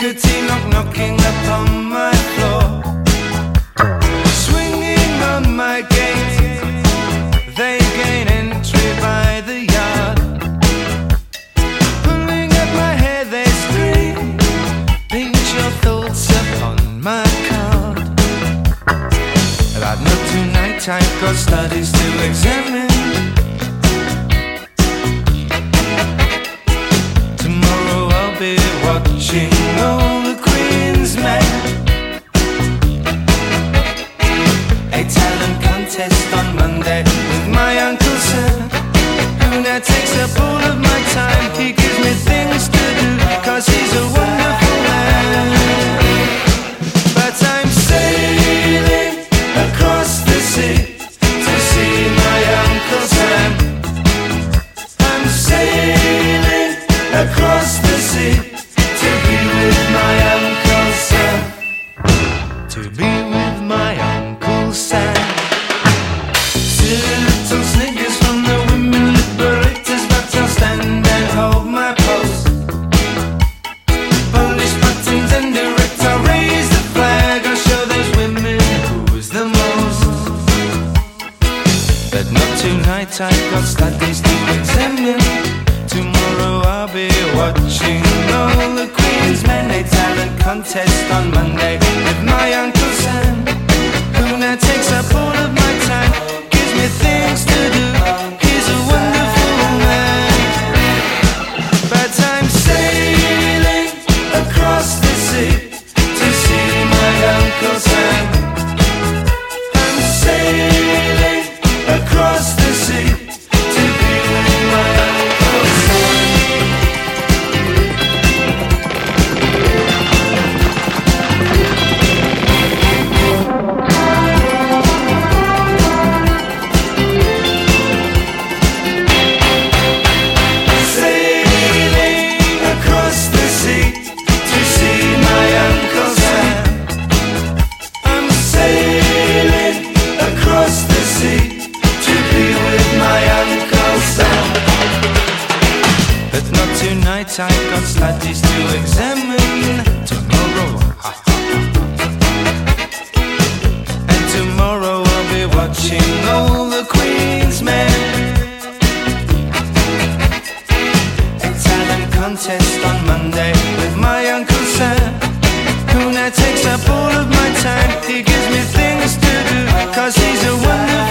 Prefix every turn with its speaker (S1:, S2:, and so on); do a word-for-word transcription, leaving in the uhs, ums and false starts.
S1: nicotine knock knocking upon my floor, swinging on my gate. They gain entry by the yard, pulling at my hair they scream, paint your thoughts upon my card. But not tonight, I've got studies to examine. Tomorrow I'll be watching all the Queen's men. A talent contest on Monday with my Uncle Sam, who now takes up all of my time. He gives me things to do, cause he's a wonderful man. But I'm sailing across the sea to see my Uncle Sam. I'm sailing across the sea to be with my Uncle Sam. To be with my Uncle Sam. Little sniggers from the women liberators, but I'll stand and hold my post. Polish buttons and direct, I'll raise the flag. I'll show those women who's the most. But not tonight, I've got studies to examine. Tomorrow I'll be watching all the Queen's men. A talent contest on Monday with my Uncle Sam, who now takes up all of my time, gives me things to do. He's a wonderful man. But I'm sailing across the sea to see my Uncle Sam. I'm sailing across the sea to be with my Uncle Sam. Tonight I've got studies to examine. Tomorrow, and tomorrow I'll be watching all the Queen's men. A talent contest on Monday with my Uncle Sam, who now takes up all of my time. He gives me things to do, cause he's a wonderful